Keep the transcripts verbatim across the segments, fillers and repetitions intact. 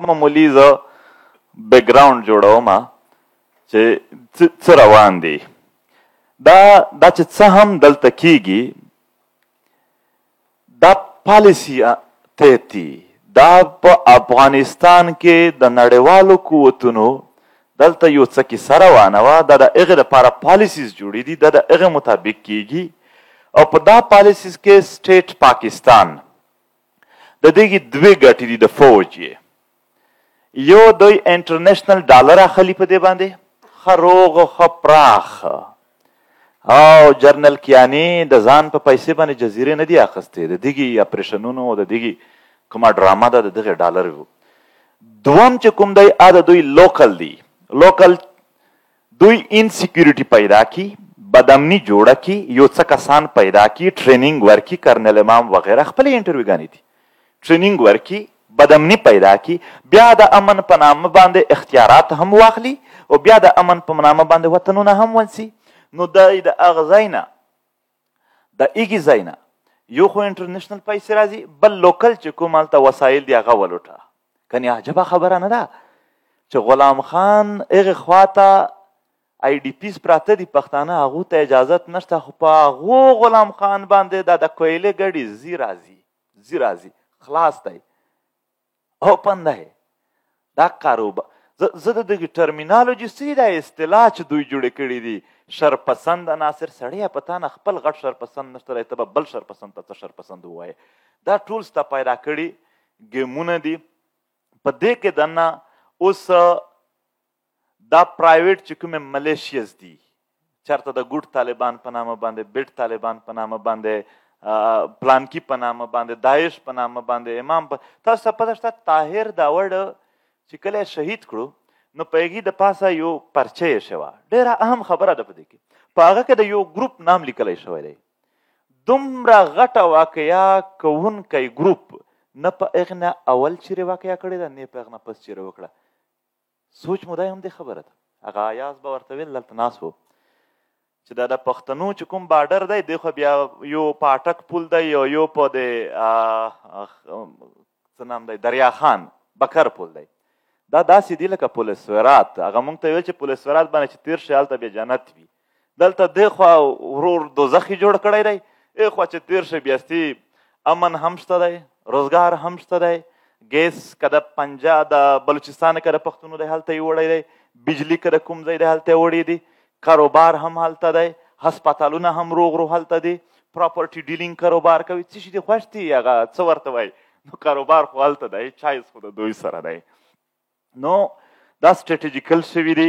معمولي زه بیکګراوند جوړوم چې څه روان دي. دا دا چې څه هم دلته کیږي دا پالیسي تیتی دا په افغانستان کې د نړیوالو قوتونو دلته یو څه کیسه روانه وه. دا د هغې دپاره پالیسیز جوړې دي، دا د هغې مطابق کیږي. او په دا پالیسیز کې سټیټ پاکستان د دغې دوې ګټې دي د فوج یې. یو دوی انټرنیشنل ډالر اخلي په دې باندې ښه روغ ښه پراخ، او جرنل کیاني د ځان په پیسې باندې جزیرې نه دي اخیستې، د دغې اپریشنونو د دغې کومه ډرامه ده د دغې ډالر وو. دوم چې کوم دی هغه د دوی لوکل دی، لوکل دوی انسیکیورټي پیدا کی، بدامني جوړه کی، یو څه کسان پیدا کی، ټریننګ ورکی، کرنل امام وغیره خپلې انټرویوګانې دي، ټریننګ ورکی، بدامني پیدا کی، بیا د امن په نامه باندې اختیارات هم واخلي او بیا د امن په نامه باندې وطنونه هم ونسي. نو دی د هغه ځای نه د ایږي ځای نه یو خو انټرنیشنل پیسې راځي، بل لوکل چې کوم هلته وسایل دي هغه ولوټه. کنې عجبه خبره نه ده چې غلام خان هغې خواته آی ډي پیز پراته دي پښتانه، هغو ته اجازت نشته، خو په هغو غلام خان باندې دا د کویلې ګډې زی راځي زی راځي خلاص دی اوپن دی. دا کاروبار زه د دغې ټرمینالوجي څه دا اصطلاح چې دوی جوړې کړي دي شرپسند عناصر، سړیه په تا نه خپل غټ شرپسند نشته دی، ته به بل شرپسند ته څه شرپسند ووایې. دا ټول ستا پیدا کړي ګیمونه دي. په دې کې دننه اوس دا پرایویټ چې کومې ملیشیز دي چېرته د ګوډ طالبان په نامه باندې، بیټ طالبان په نامه باندې، پلانکي په نامه باندې، داعش په نامه باندې، امام په تاسو ته پته شته طاهر داوړ چې کله یې شهید کړو نو په هغې د پاسه یو پرچه یې شوه، ډېره اهم خبره ده په دې کې، په هغه کې د یو ګروپ نام لیکلی شوی دی. دومره غټه واقعه کوونکی ګروپ نه په هغې نه اول چیرې واقعه کړې ده، نه په هغه نه پس چیرې وکړه. سوچ مو دی هم دې خبره ده. هغه ایاز به ورته ویل دلته ناست و چې دا د پښتنو چې کوم بارډر دی دی خو بیا یو په اټک پول دی او یو په د څه نام دی دریا خان بکر پول دی. دا داسې دي لکه پولیس ورات. هغه موږ ته ویل چې پولیس ورات باندې چې تېر شي هلته بیا جنت وي. دلته دی خوا ورور دوزخ یې جوړ کړی دی، ای خوا چې تېر شي بیا ستې امن هم شته دی، روزګار هم شته دی، ګیس که د پنجا د بلوچستان که د پښتونو دی هلته یې وړی دی، بجلي که د کوم ځای دی هلته یې وړی دی، کاروبار هم هلته دی، هسپتالونه هم روغ رو هلته دی، پراپرټي ډیلینګ کاروبار کوي. څه شي دي خوښ دي هغه څه ورته وایي، نو کاروبار خو هلته دی، چایز خو د دوی سره دی. نو دا سټریټیجیکل شوي دي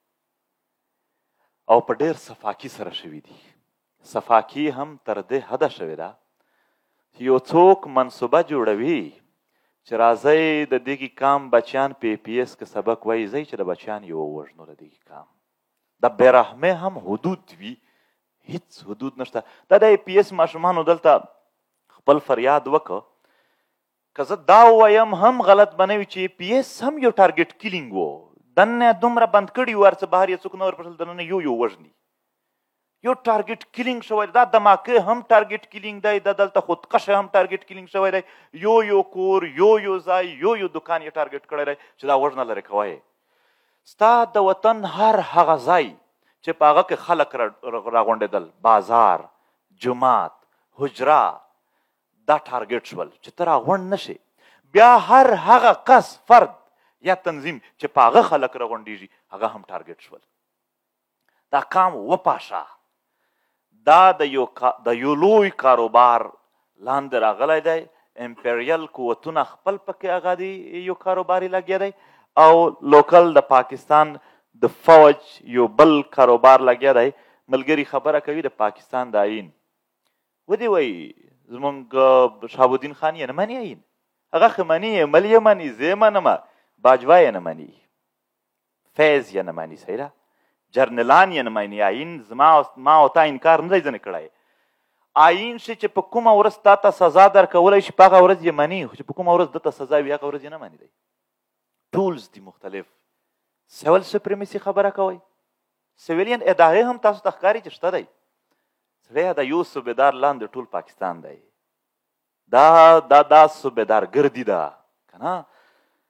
او په ډېر صفاکي سره شوي دي. صفاکي هم تر دې حده شوې ده چې یو څوک منصوبه جوړوي چې راځئ د دغې کام بچیان په ای پي ایس کې سبق وایي، ځئ چې د بچیان یې ووژنو د دغې کام. د بېرحمۍ هم حدود وي، هیڅ حدود نشته. دا د ای پي ایس ماشومانو دلته خپل فریاد وکړه، که زه دا ووایم هم غلط به نه وي چې ای پي ایس هم یو ټارګېټ کیلینګ و. دننه دومره بند کړي وو هر څه بهر یې څوک نه ورپسل دننه یو یو وژني، یو ټارګېټ کیلینګ شوی دی. دا دماکه هم ټارګېټ کیلینګ دی، دا دلته خودکشه هم ټارګېټ کیلینګ شوی دی، یو یو کور یو یو ځای یو یو دکان یې ټارګېټ کړی دی چې دا وژنه لرې کوی. ستا د وطن هر هغه ځای چې په هغه کې خلک راغونډېدل، بازار، جومات، حجره، دا ټارګېټ شول چې ته راغونډ نه شې. بیا هر هغه کس فرد یا تنظیم چې په هغه خلک راغونډېږي هغه هم ټارګېټ شول. دا کام وپاشه. دا د یو د یو لوی کاروبار لاندې راغلی دی. امپریل قوتونه خپل پکې هغه دی یو کاروبار یې لګیا دی، او لوکل د پاکستان د فوج یو بل کاروبار لګیا دی. ملګري خبره کوي د پاکستان د آئین، ودې وایي زمونږ شهابالدین خان یې نه مني آئین، هغه خو مني، مل یې مني، زه یې منمه، باجوه یې نه مني، فیض یې نه مني، صحیح ده، جرنلان یې نه مني. آئین ما او تا انکار نه دی ځنې کړی. آئین شي چې په کومه ورځ تا ته سزا درکولی شي په هغه ورځ یې مني، خو چې په کومه ورځ ده ته سزا وي هغه ورځ یې نه مني دی. ټولز دي مختلف. سیول سپریمسي خبره کوئ، سیویلین ادارې هم تاسو ته ښکاري چې شته دی. سړیه د یو صوبېدار لاندې ټول پاکستان دی. دا دا دا صوبېدارګردي ده که نه.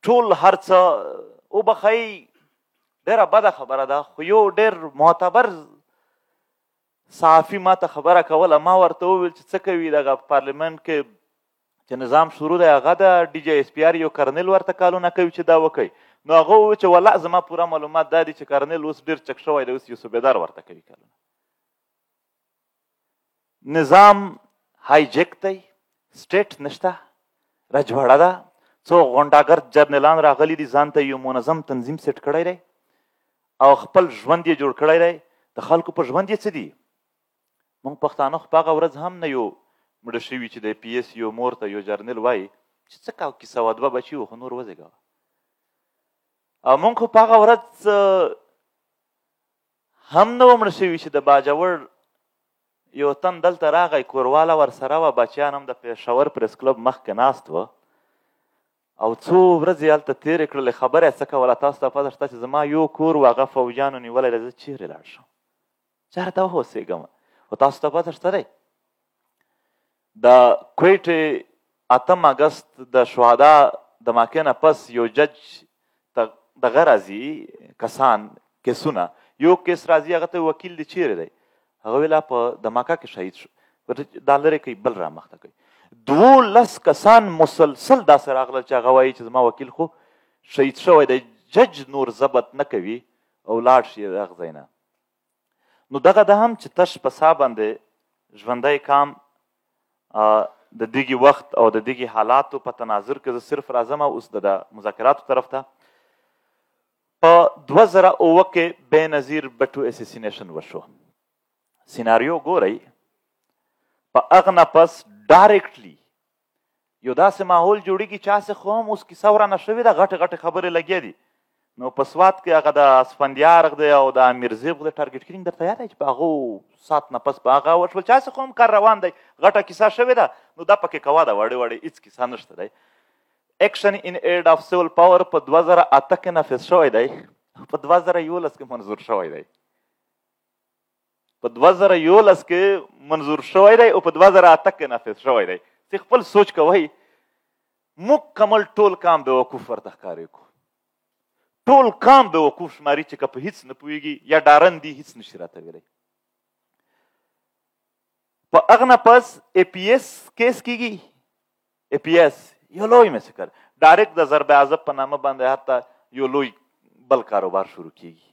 ټول هر څه وبخئ. ډېره بده خبره ده، خو یو ډېر معتبر صحافي ما ته خبره کوله. ما ورته وویل چې څه کوي دغه پارلمنټ کې چې نظام شروع دی هغه د ډي جی ایس پي آر یو کرنل ورته کالونه کوي چې دا وکوي. نو هغه وویل چې والله زما پوره معلومات دا دي چې کرنل اوس ډېر چک شوی دی، اوس یو صوبېدار ورته کوي کالونه. نظام هایجک دی، سټیټ نشته، رجوړه ده. څو غونډاګر جرنیلان راغلي دي، ځان ته یو منظم تنظیم سیټ کړی دی او خپل ژوند یې جوړ کړی دی. د خلکو په ژوند یې څه دي؟ موږ پښتانه خو په هغه ورځ هم نه یو مړه شوي چې د پي ایس یو مور ته یو جرنیل وایي چې څه کوه کیسه وه، دوه بچي وو خو نور وزېږوه. او موږ خو په هغه ورځ هم نه وو مړه شوي چې د باجوړ یو تن دلته راغی، کورواله ورسره وه، بچیان هم د پېښور پریس کلب مخکې ناست وه او څو ورځې هلته تېرې کړلې. خبره یې څه کوله؟ تاسو ته پته شته چې زما یو کور و هغه فوجیانو نیولی دی، زه چېرې لاړ شم؟ چېرته واوسېږم؟ خو تاسو ته پته شته دی د کویټې اتم اګست د شهدا د واقعې نه پس یو جج دغه راځي کسان کیسونه، یو کیس راځي هغه ته وکیل دی چیرې دی؟ هغه ویلا په دماکه کې شهید شو. دا لرې کوي بل رامخته کوي. دولس کسان مسلسل داسې راغلل چې هغه وایي چې زما وکیل خو شهید شوی دی. جج نور ضبط نه کوي او لاړ شي دغه ځای نه. نو دغه ده هم چې تش په سا باندې ژوندی کام د دغې وخت او د دغې حالاتو په تناظر کې زه صرف راځم اوس د مذاکراتو طرف ته. په دوه زره اووه کې بېنظیر بټو اسیسینیشن وشو. سیناریو ګورئ، په هغه نه پس ډایرکټلی یو داسې ماحول جوړېږي چې هسې خو هم اوس کیسه ورانه شوې ده، غټې غټې خبرې لګیا دي. نو په سوات کې هغه د اسفندیار دی او د امیرزیب د ټارګېټ کېدنګ درته یاد دی چې په هغو سات نه پس په هغه وشول چې هسې خو هم کار روان دی، غټه کیسه شوې ده. نو دا پکې کوه ده، وړې وړې هېڅ کیسه نشته دی. ایکشن ان ایډ آف سیول پاور په دوه زره اته کې نافظ شوی دی، په دوه زره یولس کې منظور شوی دی. په دوه زره یولس کې منظور شوی دی او په دوه زره اته کې نافظ شوی دی. چې خپل سوچ کوئ، مکمل ټول کام بېوقوف ورته ښکارې کو. ټول کام بېوقوف شماري چې که په هېڅ نه پوهېږي یا ډارن دي هېڅ نشي راته ویلی. په هغه نه پس ای پي ایس کیس کېږي. ای پي ایس یو لوی مسکر ډایرکټ د ضرب عضب په نامه باندې هلته یو لوی بل کاروبار شروع کېږي.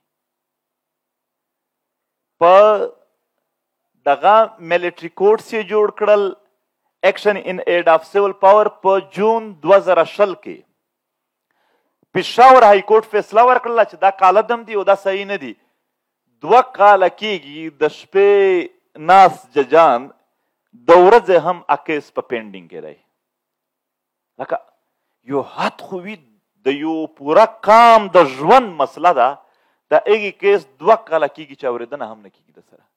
په دغه ملیټري کوډس یې جوړ کړل. ایکشن ان ایډ آف سیول پاور په جون دوه زره شل کې پېښور های کورټ فیصله ورکړله چې دا کالعدم دي او دا صحیح نه دي. دوه کاله کېږي د شپې ناست ججان د ورځې هم اکیس په پینډینګ کې دی. لکه یو حد خو وي د یو پوره کام د ژوند مسله ده، د هغې کیس دوه کاله کېږي چې اورېدنه هم نه کېږي د سره.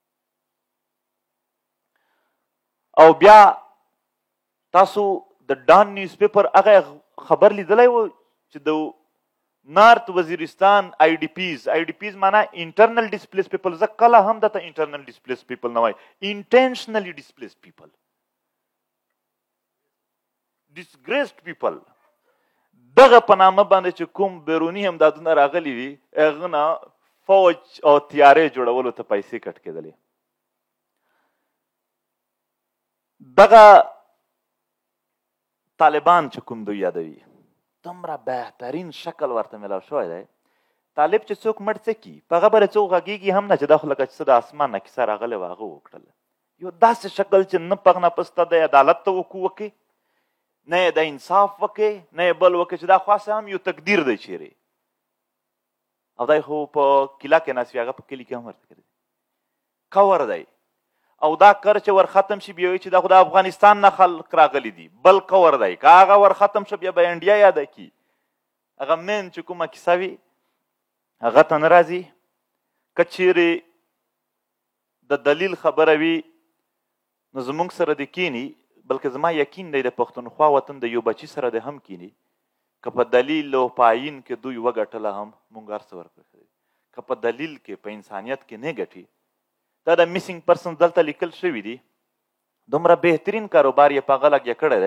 او بیا تاسو د ډان نیوز پیپر هغه خبر لیدلی و چې د نارت وزیرستان آی ډي پیز، آی ډي پیز معنا انټرنل ډسپلیس پیپل، زه کله هم درته انټرنل ډسپلیس پیپل نه وایي، انټینشنلی ډسپلیس پیپل، ډسګریسډ پیپل. دغه په نامه باندې چې کوم بیروني امدادونه راغلي وي هغه نه فوج او تیارې جوړولو ته پیسې کټ کېدلې. دغه طالبان چې کوم دوی یادوي دومره بهترین شکل ورته میلاو شوی دی. طالب چې څوک مړ څه کي په هغه بره څوک غږېږي هم نه چې دا خو لکه چې څه د اسمان نه کیسه راغلې وه هغه وکړله. یو داسې شکل چې نه په هغه نه پس ته د عدالت ته وکړو وکړې، نه یې د انصاف وکړې، نه یې بل وکړې چې دا خو هم یو تقدیر دی چیرې. او دی خو په کیله کې ناست وي، هغه په کلي کې هم ورته کړی کور دی. او دا کر چې ور ختم شي بیا وایي چې دا خو د افغانستان نه خلک راغلي دي، بل کور دی. که هغه ور ختم شو بیا به انډیا یاده کي. هغه مین چې کومه کیسه وي هغه ته نه راځي. که چیرې د دلیل خبره وي نو زمونږ سره دې کینی، بلکې زما یقین دی د پښتونخوا وطن د یو بچي سره دې هم کینی. که په دلیل او په آیین کې دوی وګټله هم مونږ هر څه ورکړي، که په دلیل کې په انسانیت کې نه ګټي. دا د میسنګ پرسن دلته لیکل شوي دي. دومره بهترین کاروبار یې په هغه لګیا کړی دی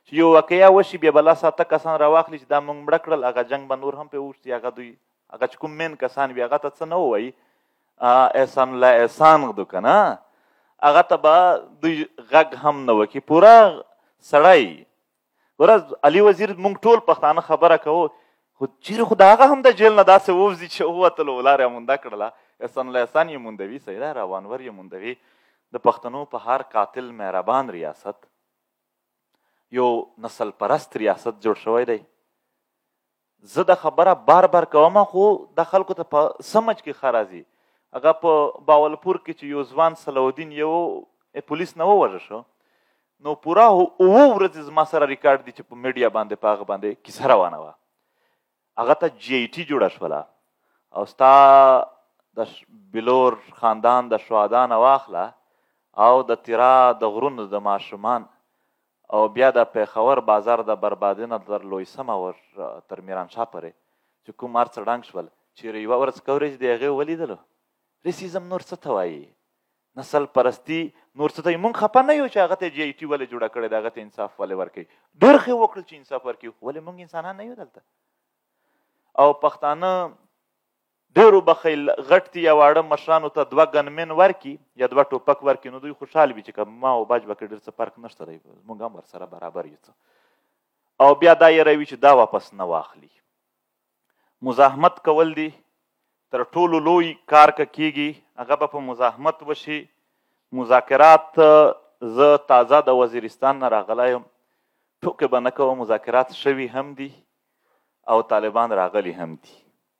چې یو واقعیا وشي بیا به لس اته کسان راواخلي چې دا موږ مړه کړل، هغه جنګ به نور هم پرې وشي، هغه دوی هغه چې کوم مین کسان وي هغه ته څه نه ووایي، احسان الله احسان غدو که نه، هغه ته به دوی غږ هم نه وکړي. پوره سړی ګوره علي وزیر موږ ټول پښتانه خبره کوو، خو چیرې خو د هغه هم د جیل نه داسې ووځي چې ووتلو لاره یې مونده کړله، احسان الله احسان یې موندوي، صحیح ده، روانور یې موندوي. د پښتنو په هر قاتل مهربان ریاست یو نسل پرست ریاست جوړ شوی دی. زه د خبره بار بار کوم، خو د خلکو ته په سمج کې ښه راځي. هغه په باولپور کې چې یو ځوان صلاح یو پولیس نه ووژه شو، نو پوره اوه ورځې زما سره ریکارډ دي چې په میډیا باندې په هغه باندې کیسه روانه وه. هغه ته جی ای ټي جوړه شوله او ستا د بلور خاندان د شهدا نه واخله او د تیرا د غرونو د ماشومان او بیا د پیښور بازار د بربادي نه تر لوی سمه ور تر میرانشاه پورې چې کوم هر څه ډنګ شول، چیرې یوه ورځ کوریج د هغې ولیدلو. ریسیزم نور څه ته وایي، نسل پرستی نور څه ته وایي. موږ خفه نه یو چې هغه ته جی ای ټي ولې جوړه کړې ده، هغه ته انصاف ولې ورکوي. ډېر ښه وکړل چې انصاف ورکوي، ولې موږ انسانان نه یو دلته؟ او پښتانه ډېرو بخیل غټ دي یا واړه مشرانو ته دوه ګنمن ورکي یا دوه ټوپک ورکي، نو دوی خوشحال وي چې که ما او باج به کې ډېر څه فرق نشته دی، موږ هم ورسره برابر یو څه. او بیا دا یېروي چې دا واپس نه واخلي. مزاحمت کول دي تر ټولو لوی کار که کېږي، هغه به په مزاحمت وشي. مذاکرات زه تازه د وزیرستان نه راغلی یم، ټوکې به نه کوم، مذاکرات شوي هم دي او طالبان راغلي هم دي.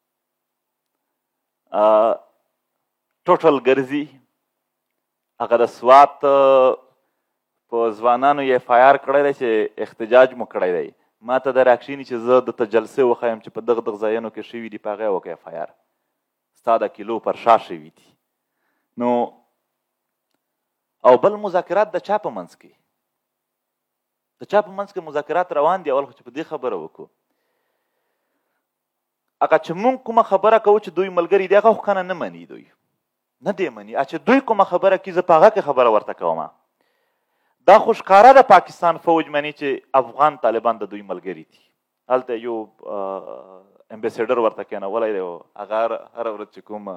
ټوټل ګرځي، هغه د سوات په ځوانانو یې اف آی آر کړی دی چې احتجاج مو کړی دی. ما ته د راکښیني چې زه درته جلسې وښیم چې په دغه دغه ځایونو کې شوي دي، په هغه یې وکړه اف آی آر، ستا د کیلو پر شا شوي دي. نو او بل مذاکرات د چا په منځ کې د چا په منځ کې مذاکرات روان دي. اول خو چې په دې خبره وکړو، هغه چې مونږ کومه خبره کوو چې دوی ملګري دي، هغه خو کنه نه مني، دوی نه دی مني. چې دوی کومه خبره کوي زه په هغه کې خبره ورته کوم. دا خو ښکاره د پاکستان فوج مني چې افغان طالبان د دوی ملګري دي. هلته یو امبیسیډر ورته کېنولی دی، هغه هره ورځ چې کوم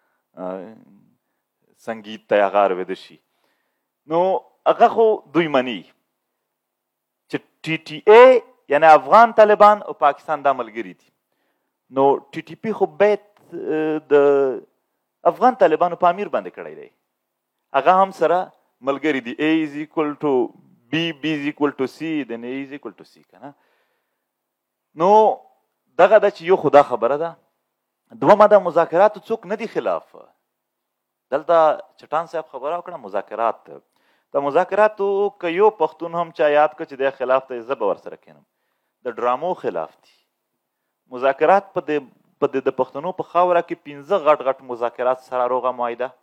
سنګیت ته هغه اورېده شي، نو هغه خو دوی مني چې ټي ټي ای یعنی افغان طالبان او پاکستان دا ملګري دي. نو ټي ټي پی خو باید د افغان طالبانو په امیر باندې کړی دی، هغه هم سره ملګري دي. A is equal to B, B is equal to C, then A is equal to C که نه. نو دغه ده چې یو خو دا خبره ده. دومه د مذاکراتو څوک نه دي خلاف. دلته چټان صاحب خبره وکړه مذاکرات، د مذاکراتو که یو پښتون هم چا یاد کړ چې د خلاف ته زه به ورسره کېنم، د ډرامو خلاف دي مذاکرات. په د په د پښتنو په خاوره کې پنځه غټ غټ مذاکرات سره روغه معاهده